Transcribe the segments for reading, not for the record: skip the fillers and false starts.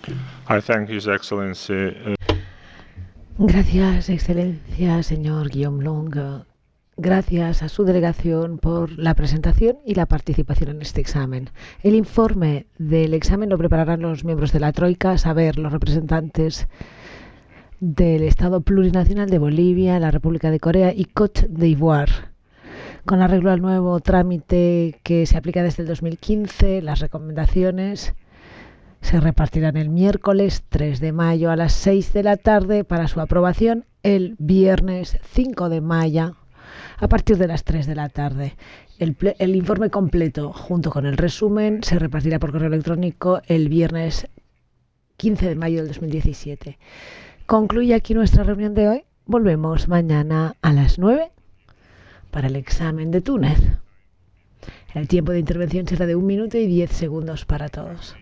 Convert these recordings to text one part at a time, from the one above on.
I thank His Excellency. Gracias, Excelencia, señor Guillaume Long. Gracias a su delegación por la presentación y la participación en este examen. El informe del examen lo prepararán los miembros de la Troika, a saber, los representantes del Estado Plurinacional de Bolivia, la República de Corea y Côte d'Ivoire. Con arreglo al nuevo trámite que se aplica desde el 2015, las recomendaciones se repartirán el miércoles 3 de mayo a las 6 de la tarde para su aprobación el viernes 5 de mayo a partir de las 3 de la tarde. El informe completo junto con el resumen se repartirá por correo electrónico el viernes 15 de mayo del 2017. Concluye aquí nuestra reunión de hoy. Volvemos mañana a las 9 para el examen de Túnez. El tiempo de intervención será de 1 minuto y 10 segundos para todos.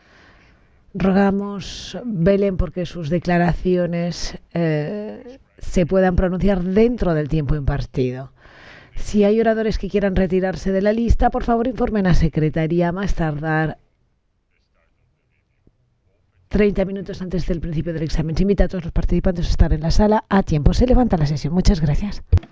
Rogamos velen porque sus declaraciones se puedan pronunciar dentro del tiempo impartido. Si hay oradores que quieran retirarse de la lista, por favor informen a Secretaría más tardar 30 minutos antes del principio del examen. Se invita a todos los participantes a estar en la sala a tiempo. Se levanta la sesión. Muchas gracias.